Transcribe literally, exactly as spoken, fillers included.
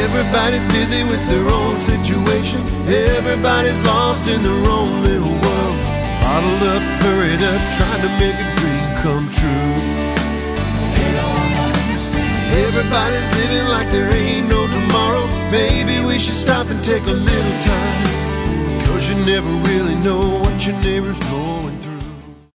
Everybody's busy with their own situation. Everybody's lost in their own little world. Bottled up, hurried up, trying to make a dream come true. Everybody's living like there ain't no tomorrow. Maybe we should stop and take a little time, 'cause you never really know what your neighbor's going through.